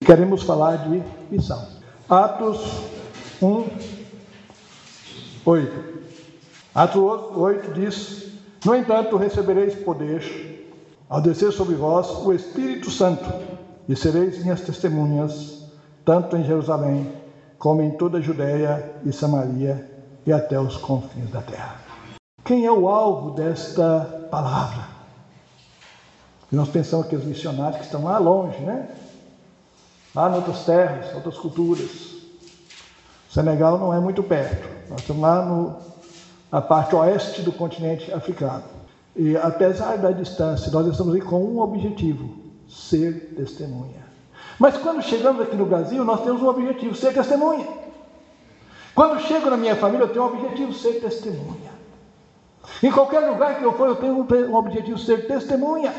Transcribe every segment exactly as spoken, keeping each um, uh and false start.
queremos falar de missão. Atos um, oito. Atos oito diz: no entanto, recebereis poder ao descer sobre vós o Espírito Santo, e sereis minhas testemunhas, tanto em Jerusalém, como em toda a Judéia e Samaria, e até os confins da terra. Quem é o alvo desta palavra? E nós pensamos que os missionários que estão lá longe, né? Lá em outras terras, outras culturas. O Senegal não é muito perto. Nós estamos lá no, na parte oeste do continente africano. E apesar da distância, nós estamos aí com um objetivo: ser testemunha. Mas quando chegamos aqui no Brasil, nós temos um objetivo: ser testemunha. Quando chego na minha família, eu tenho um objetivo: ser testemunha. Em qualquer lugar que eu for, eu tenho um objetivo: ser testemunha.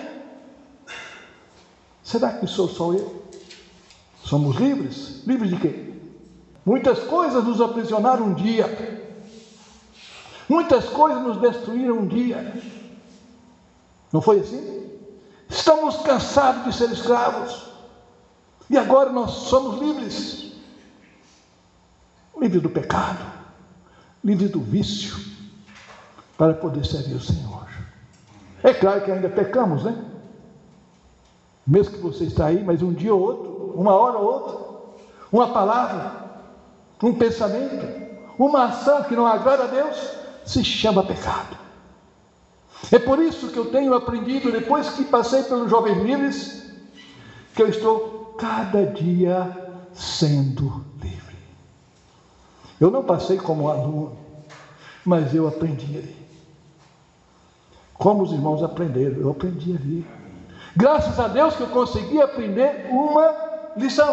Será que sou só eu? Somos livres? Livres de quê? Muitas coisas nos aprisionaram um dia. Muitas coisas nos destruíram um dia. Não foi assim? Estamos cansados de ser escravos. E agora nós somos livres. Livres do pecado. Livres do vício. Para poder servir o Senhor. É claro que ainda pecamos, né? Mesmo que você está aí, mas um dia ou outro, uma hora ou outra, uma palavra, um pensamento, uma ação que não agrada a Deus, se chama pecado. É por isso que eu tenho aprendido, depois que passei pelos Jovens Livres, que eu estou cada dia sendo livre. Eu não passei como aluno, mas eu aprendi ali. Como os irmãos aprenderam, eu aprendi ali. Graças a Deus que eu consegui aprender uma lição.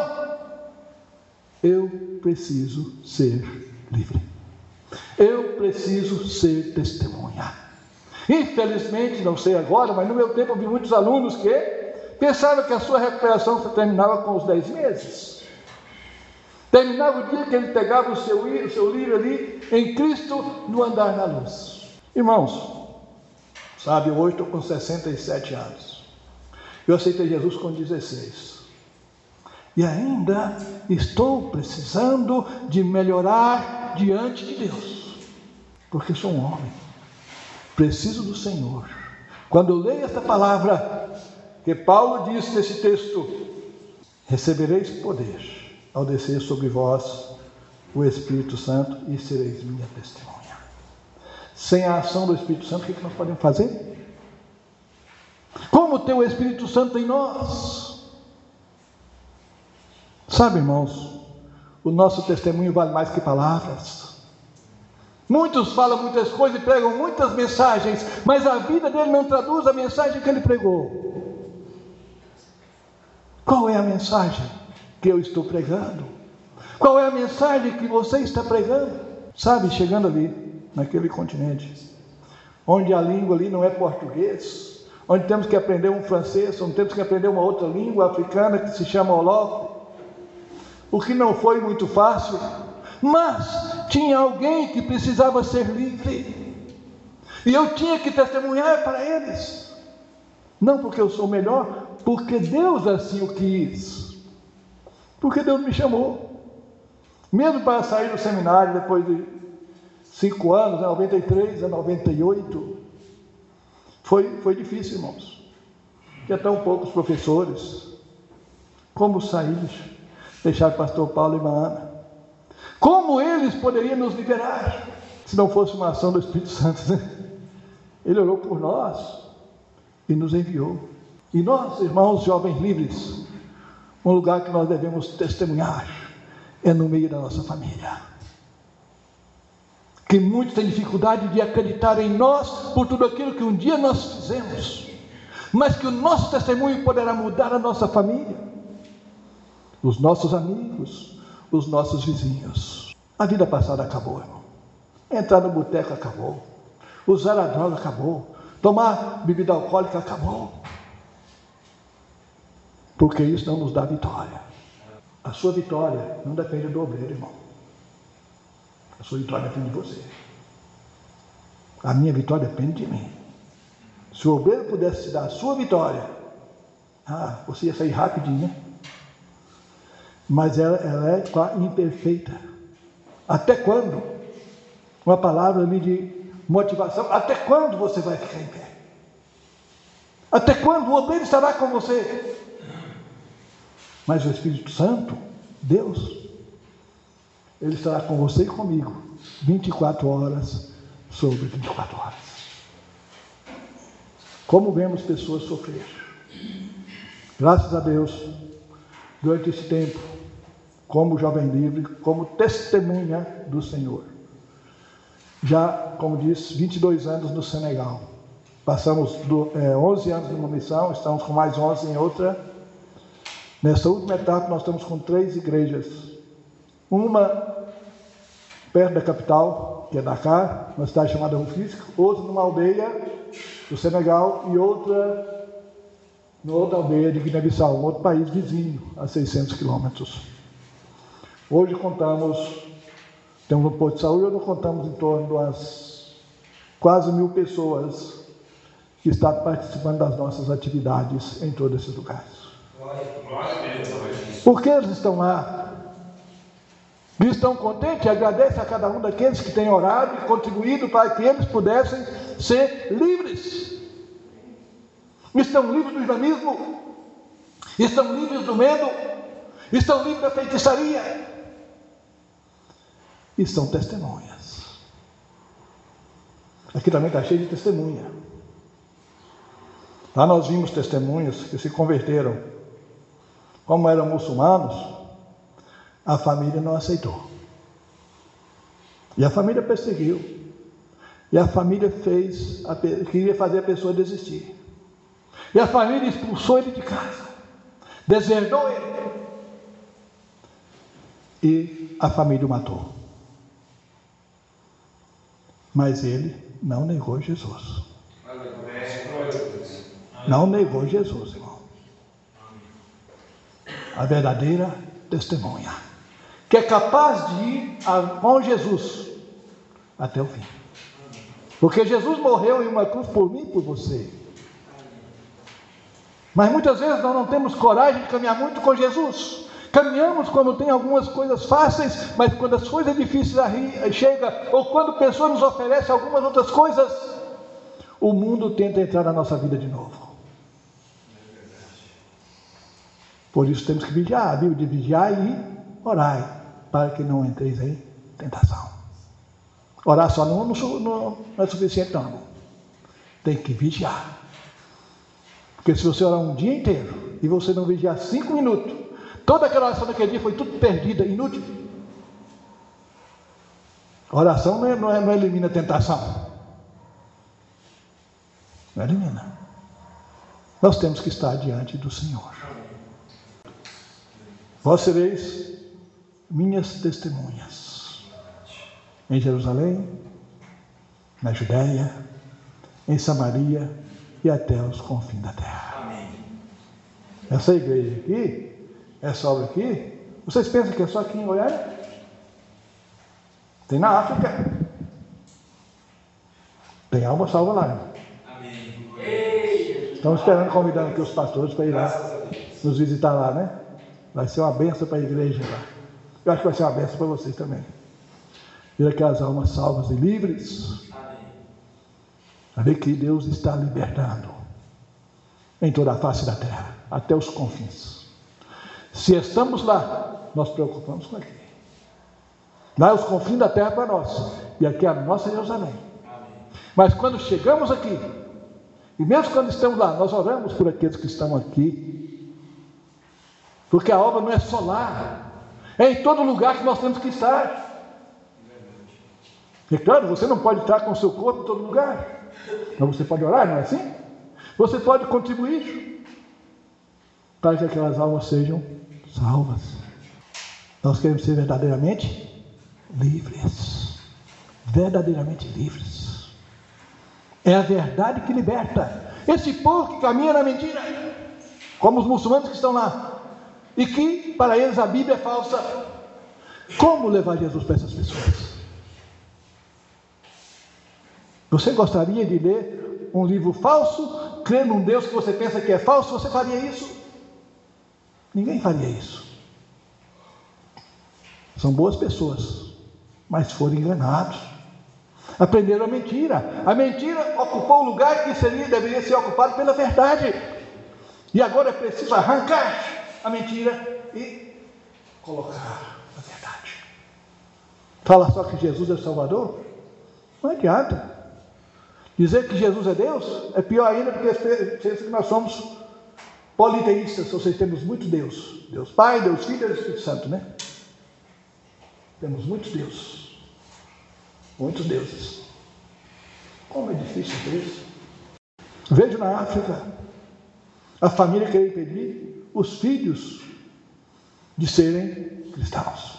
Eu preciso ser livre. Eu preciso ser testemunha. Infelizmente, não sei agora, mas no meu tempo eu vi muitos alunos que pensaram que a sua recuperação terminava com os dez meses. Terminava o dia que ele pegava o seu, o seu livro ali, em Cristo, no andar na luz. Irmãos, sabe, hoje estou com sessenta e sete anos. Eu aceitei Jesus com dezesseis. E ainda estou precisando de melhorar diante de Deus. Porque sou um homem. Preciso do Senhor. Quando eu leio esta palavra, que Paulo diz nesse texto: recebereis poder ao descer sobre vós o Espírito Santo e sereis minha testemunha. Sem a ação do Espírito Santo, o que nós podemos fazer? Como ter o Espírito Santo em nós? Sabe, irmãos, o nosso testemunho vale mais que palavras. Muitos falam muitas coisas e pregam muitas mensagens, mas a vida dele não traduz a mensagem que ele pregou. Qual é a mensagem que eu estou pregando? Qual é a mensagem que você está pregando? Sabe, chegando ali, naquele continente, onde a língua ali não é português, onde temos que aprender um francês, onde temos que aprender uma outra língua africana que se chama Wolof, o que não foi muito fácil, mas tinha alguém que precisava ser livre, e eu tinha que testemunhar para eles, não porque eu sou melhor, porque Deus assim o quis, porque Deus me chamou, mesmo para sair do seminário depois de cinco anos, de noventa e três a noventa e oito, Foi, foi difícil, irmãos. Tinha tão poucos professores. Como sair? Deixar o pastor Paulo e irmã Ana. Como eles poderiam nos liberar? Se não fosse uma ação do Espírito Santo, né? Ele orou por nós e nos enviou. E nós, irmãos jovens livres, um lugar que nós devemos testemunhar é no meio da nossa família. Que muitos têm dificuldade de acreditar em nós por tudo aquilo que um dia nós fizemos, mas que o nosso testemunho poderá mudar a nossa família, os nossos amigos, os nossos vizinhos. A vida passada acabou, irmão. Entrar no boteco acabou, usar a droga acabou, tomar bebida alcoólica acabou, porque isso não nos dá vitória. A sua vitória não depende do obreiro, irmão. A sua vitória depende de você. A minha vitória depende de mim. Se o obreiro pudesse te dar a sua vitória, ah, você ia sair rapidinho, né? mas ela, ela é imperfeita. Até quando? Uma palavra ali de motivação. Até quando você vai ficar em pé? Até quando? O obreiro estará com você. Mas o Espírito Santo, Deus, Ele estará com você e comigo, vinte e quatro horas sobre vinte e quatro horas. Como vemos pessoas sofrer. Graças a Deus, durante esse tempo, como jovem livre, como testemunha do Senhor. Já, como disse, vinte e dois anos no Senegal. Passamos do, é, onze anos numa missão, estamos com mais onze em outra. Nessa última etapa, nós estamos com três igrejas. Uma perto da capital, que é Dakar, uma cidade chamada Rufisque, outra numa aldeia do Senegal e outra numa outra aldeia de Guiné-Bissau, um outro país vizinho, a seiscentos quilômetros. Hoje contamos, temos um posto de saúde, hoje contamos em torno de umas quase mil pessoas que estão participando das nossas atividades em todos esses lugares. Por que eles estão lá? Eles estão contentes e agradecem a cada um daqueles que têm orado e contribuído para que eles pudessem ser livres. Estão livres do islamismo, estão livres do medo, estão livres da feitiçaria. E são testemunhas. Aqui também está cheio de testemunha. Lá nós vimos testemunhas que se converteram. Como eram muçulmanos, a família não aceitou. E a família perseguiu. E a família fez, a, queria fazer a pessoa desistir. E a família expulsou ele de casa. Deserdou ele. E a família o matou. Mas ele não negou Jesus. Não negou Jesus, irmão. A verdadeira testemunha, que é capaz de ir com Jesus até o fim. Porque Jesus morreu em uma cruz por mim e por você. Mas muitas vezes nós não temos coragem de caminhar muito com Jesus. Caminhamos quando tem algumas coisas fáceis, mas quando as coisas difíceis chegam, ou quando a pessoa nos oferece algumas outras coisas, o mundo tenta entrar na nossa vida de novo. Por isso temos que vigiar, a Bíblia diz vigiar e orar, para que não entreis em tentação. Orar só não, não, não é suficiente não. Tem que vigiar. Porque se você orar um dia inteiro e você não vigiar cinco minutos, toda aquela oração daquele dia foi tudo perdida, inútil. A oração não, é, não, é, não elimina a tentação. Não elimina. Nós temos que estar diante do Senhor. Vós sereis minhas testemunhas em Jerusalém, na Judéia, em Samaria e até os confins da terra. Amém. Essa igreja aqui, essa obra aqui, vocês pensam que é só aqui em Goiânia? Tem na África. Tem alma salva lá. Né? Amém. Estamos esperando, convidando aqui os pastores para ir lá nos visitar lá, né? Vai ser uma benção para a igreja lá. Eu acho que vai ser uma benção para vocês também. Ver aquelas almas salvas e livres. A ver que Deus está libertando em toda a face da terra, até os confins. Se estamos lá, nós preocupamos com aqui. Lá é os confins da terra para nós. E aqui é a nossa Jerusalém. Mas quando chegamos aqui, e mesmo quando estamos lá, nós oramos por aqueles que estão aqui. Porque a obra não é só lá, é em todo lugar que nós temos que estar. E claro, você não pode estar com o seu corpo em todo lugar, mas você pode orar, não é assim? Você pode contribuir para que aquelas almas sejam salvas. Nós queremos ser verdadeiramente livres. Verdadeiramente livres. É a verdade que liberta. Esse povo que caminha na mentira, como os muçulmanos que estão lá, e que para eles a Bíblia é falsa. Como levar Jesus para essas pessoas? Você gostaria de ler um livro falso, crer num Deus que você pensa que é falso? Você faria isso? Ninguém faria isso. São boas pessoas, mas foram enganados. Aprenderam a mentira. A mentira ocupou o lugar que seria, deveria ser ocupado pela verdade. E agora é preciso arrancar a mentira e colocar a verdade. Fala só que Jesus é Salvador? Não adianta. Dizer que Jesus é Deus é pior ainda, porque pensa que nós somos politeístas, ou seja, temos muitos Deus. Deus Pai, Deus Filho e Deus Espírito Santo, né? Temos muitos deuses. Muitos deuses. Como é difícil isso. Vejo na África a família querer impedir os filhos de serem cristãos.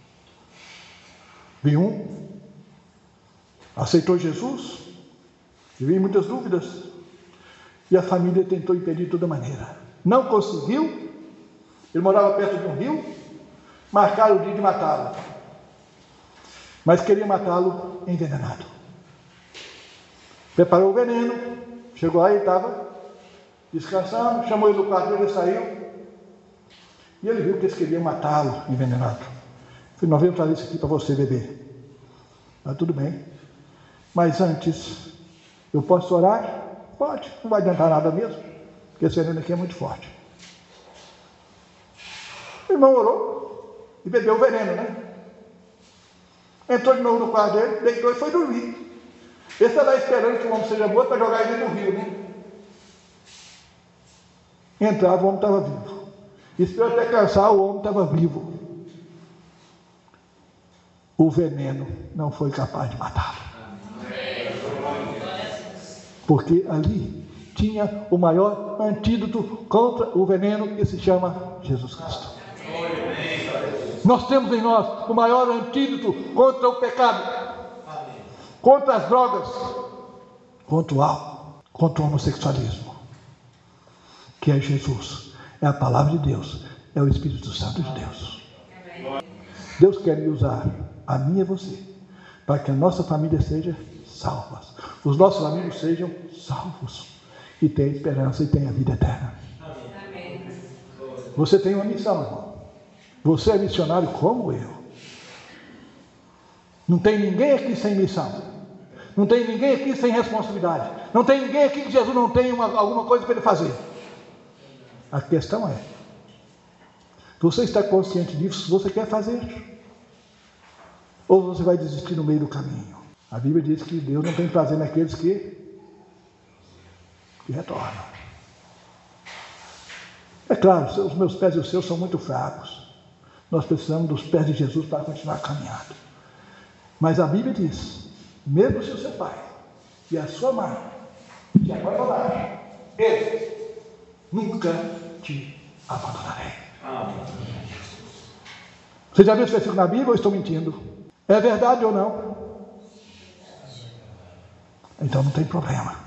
Vi um, aceitou Jesus, vi muitas dúvidas, e a família tentou impedir de toda maneira. Não conseguiu. Ele morava perto de um rio, marcaram o dia de matá-lo, mas queria matá-lo envenenado. Preparou o veneno, chegou lá e estava descansando, chamou ele do quarto, ele saiu, e ele viu que eles queriam matá-lo envenenado. Falei, nós vamos fazer isso aqui para você beber. Ah, tudo bem, mas antes, eu posso orar? Pode, não vai adiantar nada mesmo, porque esse veneno aqui é muito forte. O irmão orou e bebeu o veneno, né? Entrou de novo no quarto dele, deitou e foi dormir. Ele está lá esperando que o homem seja morto para jogar ele no rio, né? Entrava, o homem estava vivo. Esperou até cansar, o homem estava vivo. O veneno não foi capaz de matá-lo. Porque ali tinha o maior antídoto contra o veneno, que se chama Jesus Cristo. Nós temos em nós o maior antídoto contra o pecado, contra as drogas, contra o álcool, contra o homossexualismo, que é Jesus, é a palavra de Deus, é o Espírito Santo de Deus. Deus quer me usar, a mim e a você, para que a nossa família seja salva, os nossos amigos sejam salvos e tenham esperança e tenham vida eterna. Você tem uma missão, irmão. Você é missionário como eu. Não tem ninguém aqui sem missão. Não tem ninguém aqui sem responsabilidade. Não tem ninguém aqui que Jesus não tenha uma, alguma coisa para ele fazer. A questão é, você está consciente disso? Você quer fazer? Ou você vai desistir no meio do caminho? A Bíblia diz que Deus não tem prazer naqueles que, que retornam. É claro, os meus pés e os seus são muito fracos. Nós precisamos dos pés de Jesus para continuar caminhando. Mas a Bíblia diz, mesmo se o seu pai e a sua mãe te abandonarem, eu nunca te abandonarei. Você já viu esse versículo na Bíblia ou estou mentindo? É verdade ou não? Então não tem problema.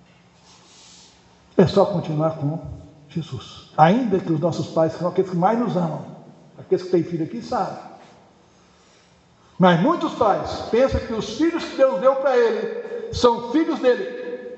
É só continuar com Jesus. Ainda que os nossos pais são aqueles que mais nos amam. Aqueles que têm filho aqui sabem. Mas muitos pais pensam que os filhos que Deus deu para ele são filhos dele.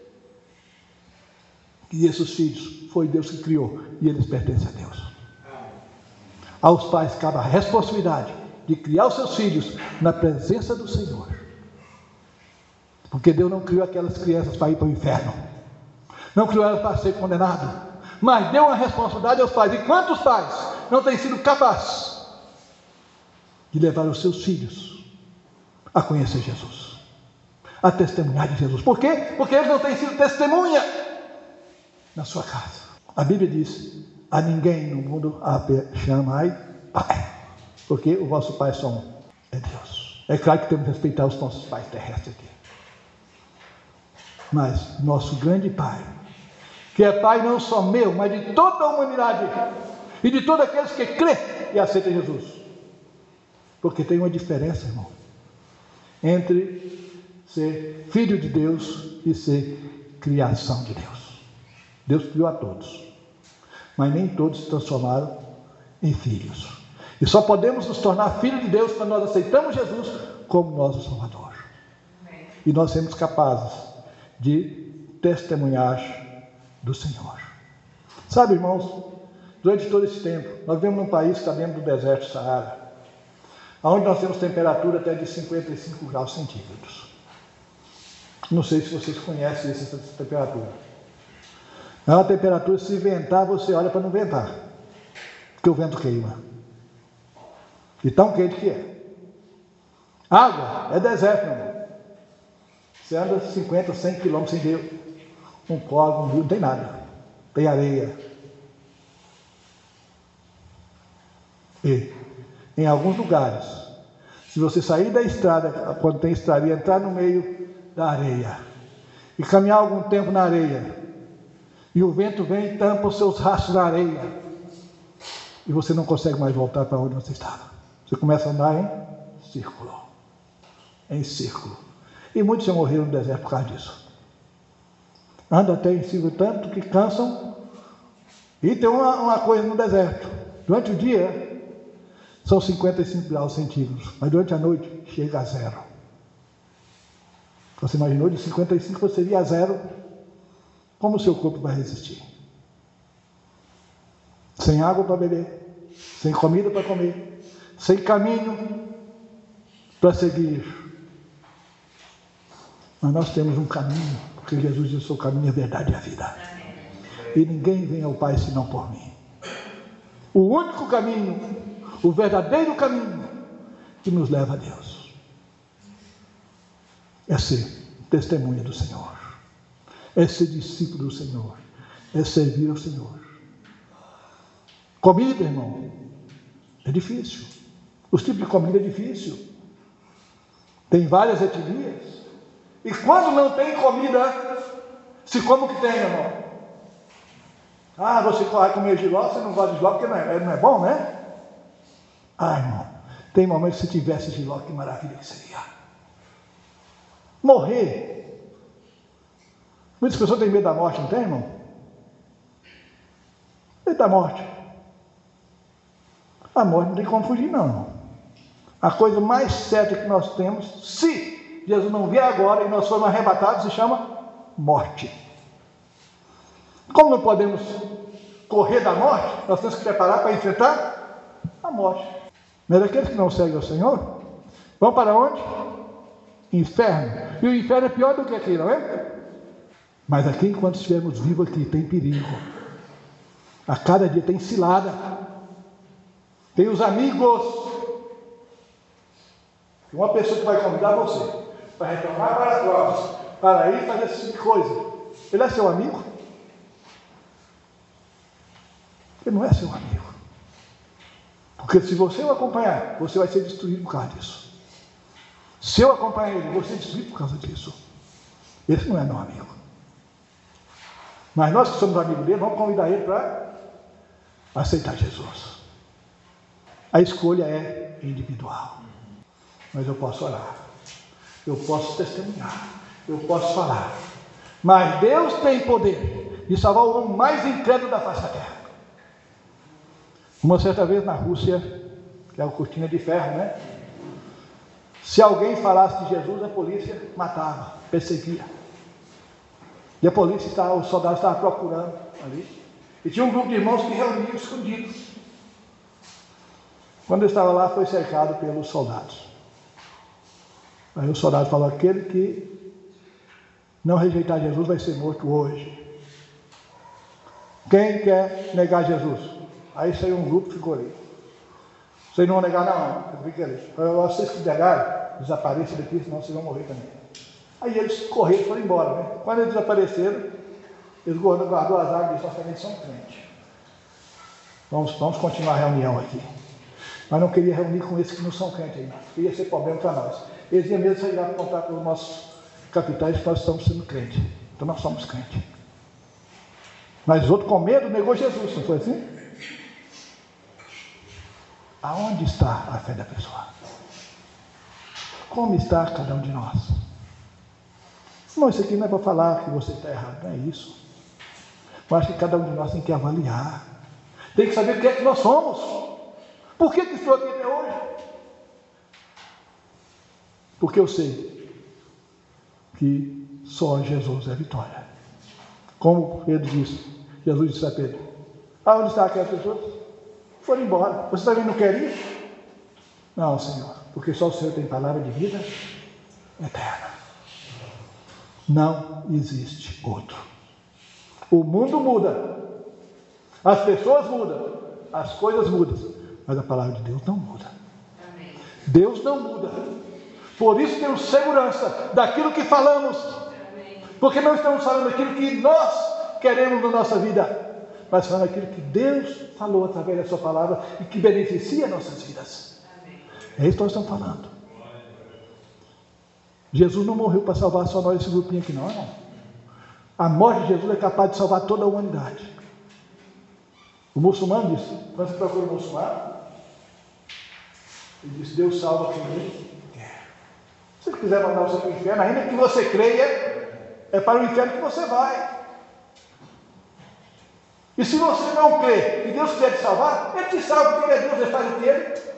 E esses filhos foi Deus que criou e eles pertencem a Deus. Aos pais cabe a responsabilidade de criar os seus filhos na presença do Senhor. Porque Deus não criou aquelas crianças para ir para o inferno. Não criou elas para ser condenado. Mas deu uma responsabilidade aos pais. E quantos pais não têm sido capazes de levar os seus filhos a conhecer Jesus, a testemunhar de Jesus? Por quê? Porque eles não têm sido testemunha na sua casa. A Bíblia diz, a ninguém no mundo chamai Pai, porque o vosso Pai só um, é Deus. É claro que temos que respeitar os nossos pais terrestres aqui. Mas nosso grande Pai, que é Pai não só meu, mas de toda a humanidade, e de todos aqueles que crê e aceitam Jesus. Porque tem uma diferença, irmão, entre ser filho de Deus e ser criação de Deus. Deus criou a todos, mas nem todos se transformaram em filhos. E só podemos nos tornar filhos de Deus quando nós aceitamos Jesus como nosso Salvador. E nós sermos capazes de testemunhar do Senhor. Sabe, irmãos, durante todo esse tempo, nós vivemos num país que está dentro do deserto do Saara. onde nós temos temperatura até de cinquenta e cinco graus centígrados. Não sei se vocês conhecem essa temperatura. É uma temperatura, se ventar, você olha para não ventar, porque o vento queima. E tão quente que é. Água é deserto, meu irmão. Você anda cinquenta, cem quilômetros sem ver um córrego, um rio, não tem nada. Tem areia. E, em alguns lugares, se você sair da estrada, quando tem estrada, e entrar no meio da areia, e caminhar algum tempo na areia, e o vento vem e tampa os seus rastros na areia, e você não consegue mais voltar para onde você estava. Você começa a andar em círculo. Em círculo. E muitos já morreram no deserto por causa disso. Anda até em círculo tanto que cansam. E tem uma, uma coisa no deserto. Durante o dia, são cinquenta e cinco graus centígrados, mas durante a noite chega a zero. Você imaginou, de cinquenta e cinco você iria a zero? Como o seu corpo vai resistir? Sem água para beber, sem comida para comer, sem caminho para seguir. Mas nós temos um caminho, porque Jesus disse: o caminho, a verdade e a vida. E ninguém vem ao Pai senão por mim. O único caminho, o verdadeiro caminho que nos leva a Deus é ser testemunha do Senhor, é ser discípulo do Senhor, é servir ao Senhor. Comida, irmão, é difícil. Os tipos de comida é difícil. Tem várias etnias. E quando não tem comida, se come o que tem, irmão. Ah, você vai comer jiló, você não gosta de jiló porque não é, não é bom, né? Ah, irmão, tem momentos que se tivesse jiló, que maravilha que seria. Morrer. Muitas pessoas têm medo da morte, não tem, irmão? Medo da morte. A morte não tem como fugir, não, irmão. A coisa mais certa que nós temos, se Jesus não vier agora e nós formos arrebatados, se chama morte. Como não podemos correr da morte, nós temos que preparar para enfrentar a morte. Mas aqueles que não seguem ao Senhor, vão para onde? Inferno. E o inferno é pior do que aqui, não é? Mas aqui, enquanto estivermos vivos aqui, tem perigo. A cada dia tem cilada. Tem os amigos. Uma pessoa que vai convidar você para retornar para as provas, para ir fazer esse tipo de coisa. Ele é seu amigo? Ele não é seu amigo. Porque se você o acompanhar, você vai ser destruído por causa disso. Se eu acompanhar ele, vou ser destruído por causa disso. Esse não é meu amigo. Mas nós que somos amigos dele, vamos convidar ele para aceitar Jesus. A escolha é individual. Mas eu posso orar. Eu posso testemunhar. Eu posso falar. Mas Deus tem poder de salvar o homem mais incrédulo da face da terra. Uma certa vez na Rússia, que é a cortina de ferro, né? Se alguém falasse de Jesus, a polícia matava, perseguia. E a polícia estava, os soldados estavam procurando ali. E tinha um grupo de irmãos que reuniam escondidos. Quando eu estava lá, foi cercado pelos soldados. Aí o soldado falou: aquele que não rejeitar Jesus vai ser morto hoje. Quem quer negar Jesus? Aí saiu um grupo e ficou ali. Vocês não vão negar, não. Fica ali. Vocês que negarem, desapareçam daqui, senão vocês vão morrer também. Aí eles correram e foram embora, né? Quando eles desapareceram, eles guardou as águas e disseram: eles são crentes. Vamos, vamos continuar a reunião aqui. Mas não queria reunir com esses que não são crentes ainda. Ia ser problema para nós. Eles iam mesmo sair lá para contar para os nossos capitães que nós estamos sendo crentes. Então nós somos crentes. Mas os outros com medo negou Jesus, não foi assim? Aonde está a fé da pessoa? Como está cada um de nós? Não, isso aqui não é para falar que você está errado, não é isso. Eu acho que cada um de nós tem que avaliar. Tem que saber o que é que nós somos. Por que que estou aqui até hoje? Porque eu sei que só Jesus é a vitória. Como Pedro disse, Jesus disse a Pedro: aonde está aquelas pessoas? Foram embora. Você também não quer ir? Não, Senhor, porque só o Senhor tem palavra de vida eterna. Não existe outro. O mundo muda, as pessoas mudam, as coisas mudam, mas a palavra de Deus não muda. Amém. Deus não muda. Por isso temos segurança daquilo que falamos. Amém. Porque não estamos falando aquilo que nós queremos na nossa vida, mas falando aquilo que Deus falou através da sua palavra e que beneficia nossas vidas. Amém. É isso que nós estamos falando. Jesus não morreu para salvar só nós, esse grupinho aqui, não, não. A morte de Jesus é capaz de salvar toda a humanidade. O muçulmano disse, quando você procura o muçulmano, ele disse, Deus salva quem ele quer. Se ele quiser mandar você para o inferno, ainda que você creia, é para o inferno que você vai. E se você não crê e Deus quiser te salvar, Ele te salva, porque Ele é Deus, Ele faz o que Ele quer.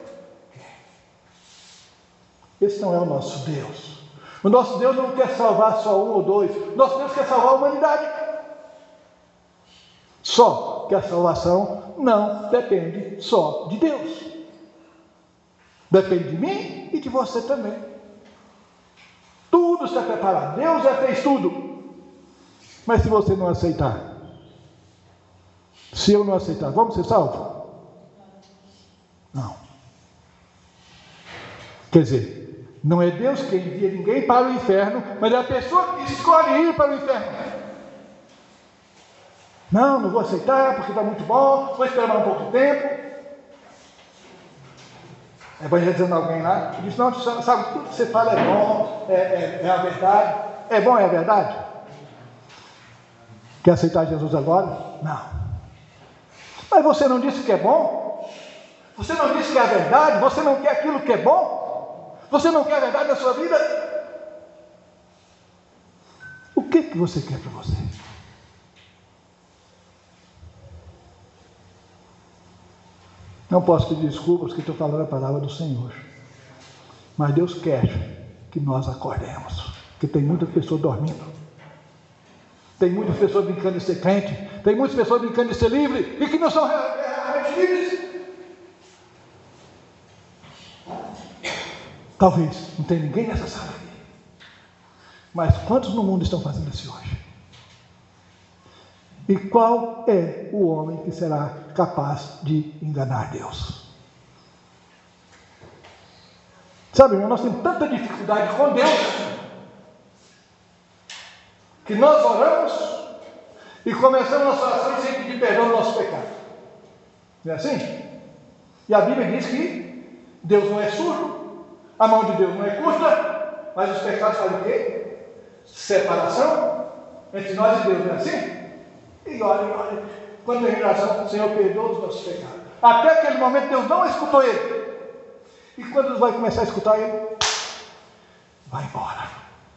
Esse não é o nosso Deus. O nosso Deus não quer salvar só um ou dois. O nosso Deus quer salvar a humanidade. Só que a salvação não depende só de Deus. Depende de mim e de você também. Tudo está preparado. Deus já fez tudo. Mas se você não aceitar, se eu não aceitar, vamos ser salvos? Não. Quer dizer, não é Deus que envia ninguém para o inferno, mas é a pessoa que escolhe ir para o inferno. Não, não vou aceitar porque está muito bom, vou esperar um pouco de tempo. Evangelizando alguém lá, diz, não, sabe, tudo que você fala é bom, é, é, é a verdade. É bom, é a verdade? Quer aceitar Jesus agora? Não. Mas você não disse que é bom? Você não disse que é a verdade? Você não quer aquilo que é bom? Você não quer a verdade na sua vida? O que, que você quer para você? Não posso pedir desculpas que estou falando a palavra do Senhor. Mas Deus quer que nós acordemos. Porque tem muitas pessoas dormindo. Tem muitas pessoas brincando de ser crente. Tem muitas pessoas brincando de ser livre. E que não são realmente livres. Talvez não tenha ninguém nessa sala aqui. Mas quantos no mundo estão fazendo isso hoje? E qual é o homem que será capaz de enganar Deus? Sabe, nós temos tanta dificuldade com Deus, que nós oramos e começamos a nossa oração sem pedir perdão do nosso pecado. Não é assim? E a Bíblia diz que Deus não é surdo, a mão de Deus não é curta, mas os pecados fazem o quê? Separação entre nós e Deus, não é assim? E olha, olha, quando tem relação, o Senhor perdoa os nossos pecados. Até aquele momento Deus não escutou ele. E quando Deus vai começar a escutar ele, vai embora.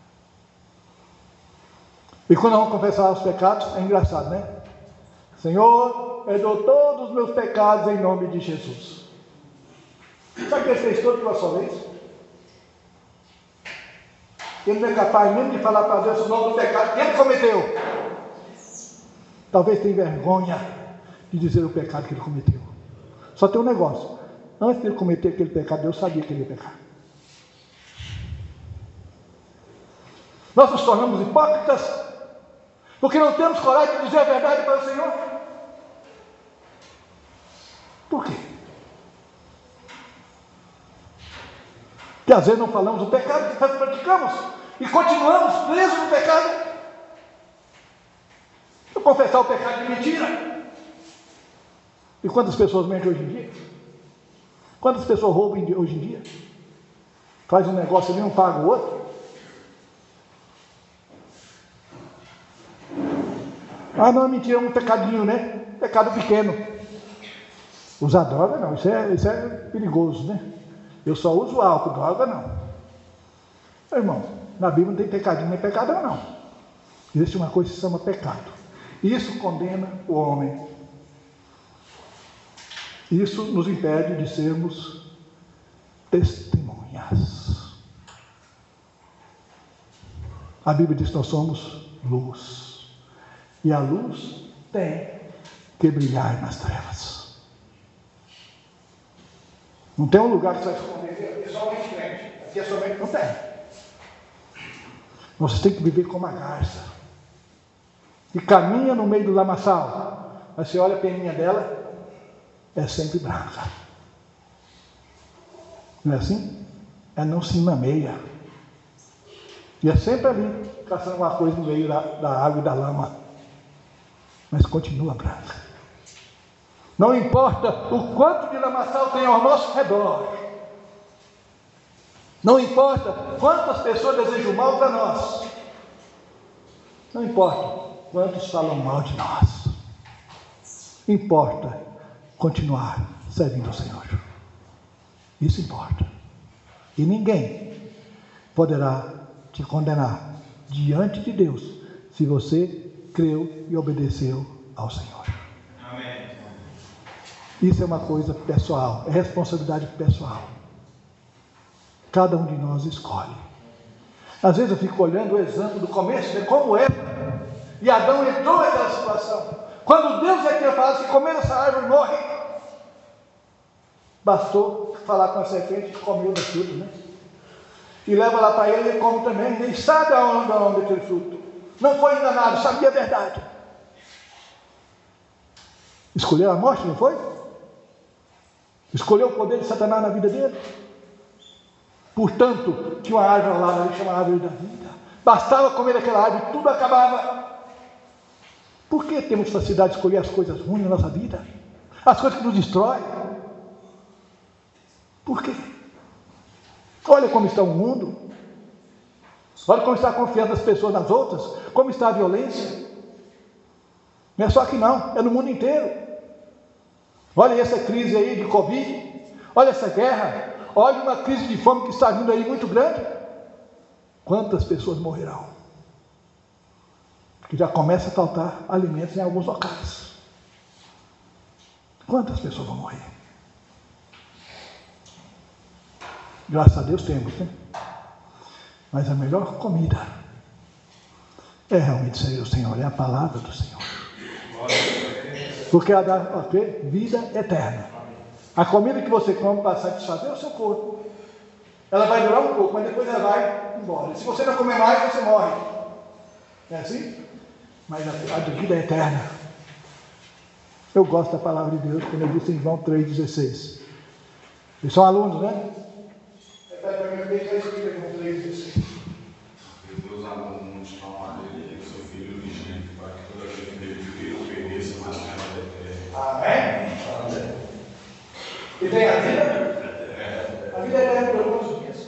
E quando vamos confessar os pecados, é engraçado, né? Senhor, perdoa todos os meus pecados em nome de Jesus. Sabe que ele fez tudo de uma só vez? Ele não é capaz mesmo de falar para Deus o nome do pecado que ele cometeu. Talvez tenha vergonha de dizer o pecado que ele cometeu. Só tem um negócio. Antes de ele cometer aquele pecado, Deus sabia que ele ia pecar. Nós nos tornamos hipócritas porque não temos coragem de dizer a verdade para o Senhor. Por quê? Porque às vezes não falamos o pecado que nós praticamos e continuamos presos no pecado. Eu confessar o pecado de mentira. E quantas pessoas mentem hoje em dia? Quantas pessoas roubam hoje em dia? Faz um negócio ali, um paga o outro. Ah, não, mentira, é um pecadinho, né? Pecado pequeno. Usar droga não, isso é, isso é perigoso, né? Eu só uso álcool, droga não. Meu irmão, na Bíblia não tem pecadinho nem pecadão não. Existe uma coisa que se chama pecado. Isso condena o homem. Isso nos impede de sermos testemunhas. A Bíblia diz que nós somos luz. E a luz tem que brilhar nas trevas. Não tem um lugar que você vai esconder, é somente crente. Aqui é somente, não tem. Você tem que viver como a garça, que caminha no meio do lamaçal, mas você olha a peninha dela, é sempre branca. Não é assim? Ela não se mameia. E é sempre ali, caçando uma coisa no meio da, da água e da lama. Mas continua branca. Não importa o quanto de lamaçal tem ao nosso redor. Não importa quantas pessoas desejam mal para nós. Não importa quantos falam mal de nós. Importa continuar servindo ao Senhor. Isso importa. E ninguém poderá te condenar diante de Deus se você creu e obedeceu ao Senhor. Amém. Isso é uma coisa pessoal, é responsabilidade pessoal. Cada um de nós escolhe. Às vezes eu fico olhando o exemplo do começo, de como é. E Adão entrou naquela situação. Quando Deus já tinha falado, se comer essa árvore, morre. Bastou falar com a serpente que comeu daquilo, né? E leva lá para ele, ele come também, nem sabe aonde, aonde aquele fruto. Não foi enganado, sabia a verdade. Escolheu a morte, não foi? Escolheu o poder de Satanás na vida dele. Portanto, tinha uma árvore lá, ele chama a árvore da vida. Bastava comer aquela árvore e tudo acabava. Por que temos facilidade de escolher as coisas ruins na nossa vida? As coisas que nos destroem? Por quê? Olha como está o mundo. Olha como está a confiança das pessoas nas outras. Como está a violência. Não é só aqui não, é no mundo inteiro. Olha essa crise aí de Covid. Olha essa guerra. Olha uma crise de fome que está vindo aí muito grande. Quantas pessoas morrerão? Porque já começa a faltar alimentos em alguns locais. Quantas pessoas vão morrer? Graças a Deus temos, né? Mas a melhor comida é realmente servir o Senhor, é a palavra do Senhor. Porque ela dá o quê? Vida eterna. A comida que você come para satisfazer é o seu corpo. Ela vai durar um pouco, mas depois ela vai embora. E se você não comer mais, você morre. É assim? Mas a, a vida é eterna. Eu gosto da palavra de Deus, quando ele disse em João três dezesseis. Eles são alunos, né? Deus amou o mundo de tal maneira que o seu Filho unigênito, para que toda aquele que nele crê não pereça, mas tenha vida eterna. Amém? E tem a vida? A vida é eterna por alguns dias.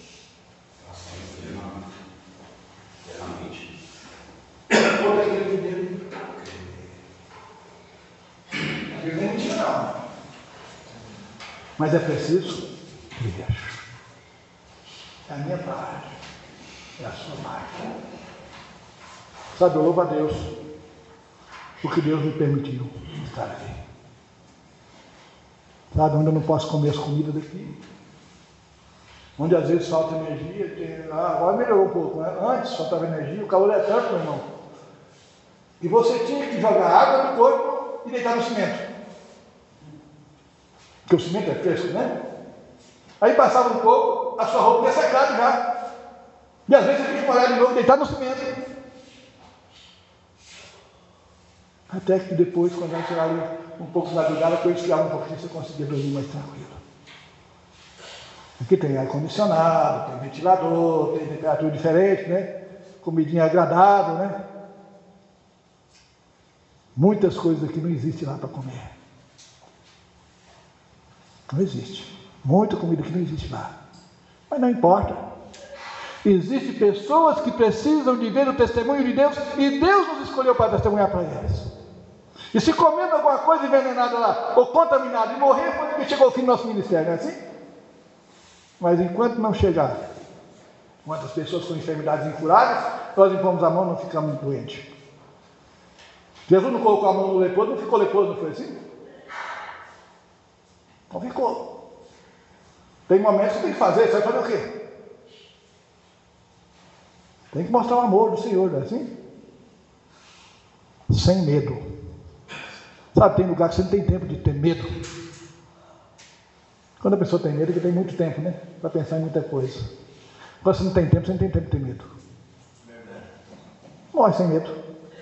Eternamente. Todo aquele que nele. A Bíblia não é mentira, não. Mas é preciso crer. É a minha parte, é a sua parte. Sabe, eu louvo a Deus, porque Deus me permitiu estar aqui. Sabe, onde eu não posso comer as comidas daqui, onde às vezes falta energia, tem, ah, agora melhorou um pouco, né? Antes faltava energia, o calor é tanto, meu irmão, e você tinha que jogar água no corpo e deitar no cimento, porque o cimento é fresco, né? Aí passava um pouco, a sua roupa ia secada já. E às vezes você tinha que molhar de novo, deitar no cimento. Até que depois, quando a gente chegava ali um pouco de madrugada, depois esfriava um pouquinho, você conseguia dormir mais tranquilo. Aqui tem ar-condicionado, tem ventilador, tem temperatura diferente, né? Comidinha agradável, né? Muitas coisas aqui não existem lá para comer. Não existe. Muita comida que não existe lá. Mas não importa. Existem pessoas que precisam de ver o testemunho de Deus e Deus nos escolheu para testemunhar para eles. E se comendo alguma coisa envenenada lá, ou contaminada e morrer, foi porque chegou o fim do nosso ministério, não é assim? Mas enquanto não chegar, quantas pessoas com enfermidades incuráveis, nós impomos a mão e não ficamos doentes. Jesus não colocou a mão no leproso, não ficou leproso, não foi assim? Não ficou. Tem momentos que você tem que fazer, você vai fazer o quê? Tem que mostrar o amor do Senhor, não é assim? Sem medo. Sabe, tem lugar que você não tem tempo de ter medo. Quando a pessoa tem medo, é que tem muito tempo, né? Para pensar em muita coisa. Quando você não tem tempo, você não tem tempo de ter medo. Morre sem medo.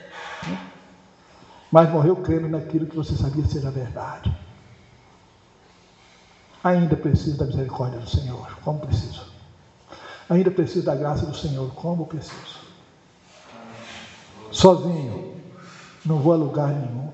Mas morreu crendo naquilo que você sabia ser a verdade. Ainda preciso da misericórdia do Senhor, como preciso. Ainda preciso da graça do Senhor, como preciso. Sozinho, não vou a lugar nenhum.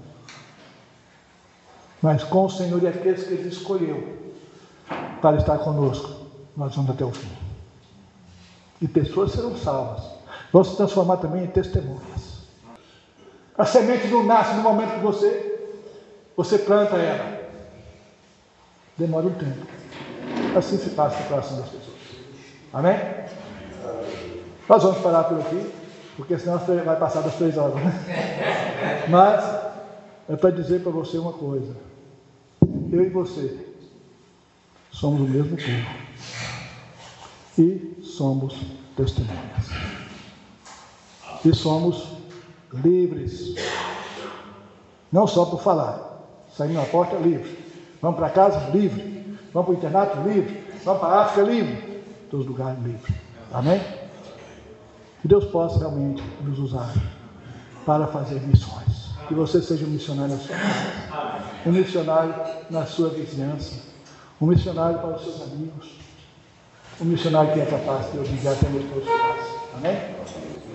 Mas com o Senhor e aqueles que Ele escolheu para estar conosco, nós vamos até o fim. E pessoas serão salvas. Vão se transformar também em testemunhas. A semente não nasce no momento que você, você planta ela. Demora um tempo. Assim se passa no coração das pessoas. Amém? Nós vamos parar por aqui, porque senão vai passar das três horas, né? Mas é para dizer para você uma coisa. Eu e você somos o mesmo povo. E somos testemunhas. E somos livres. Não só por falar. Saímos na porta, livre. Vamos para casa, livre. Vamos para o internato, livre. Vamos para a África, livre. Todos os lugares livres. Amém? Que Deus possa realmente nos usar para fazer missões. Que você seja um missionário na sua casa. Um missionário na sua vizinhança. Um missionário para os seus amigos. Um missionário que é capaz de obrigar até mesmo para os seus. Amém?